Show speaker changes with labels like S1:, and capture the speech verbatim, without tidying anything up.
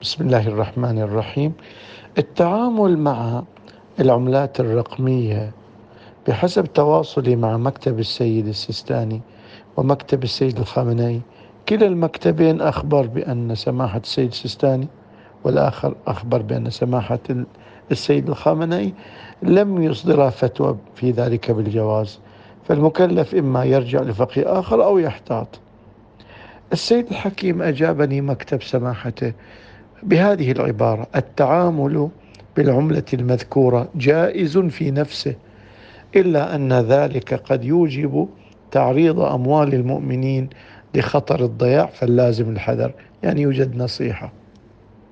S1: بسم الله الرحمن الرحيم. التعامل مع العملات الرقمية بحسب تواصلي مع مكتب السيد السيستاني ومكتب السيد الخامنئي، كلا المكتبين أخبر بأن سماحة السيد السيستاني والآخر أخبر بأن سماحة السيد الخامنئي لم يصدر فتوى في ذلك بالجواز، فالمكلف إما يرجع لفقيه آخر أو يحتاط. السيد الحكيم أجابني مكتب سماحته بهذه العبارة: التعامل بالعملة المذكورة جائز في نفسه، إلا أن ذلك قد يوجب تعريض أموال المؤمنين لخطر الضياع، فاللازم الحذر. يعني يوجد نصيحة.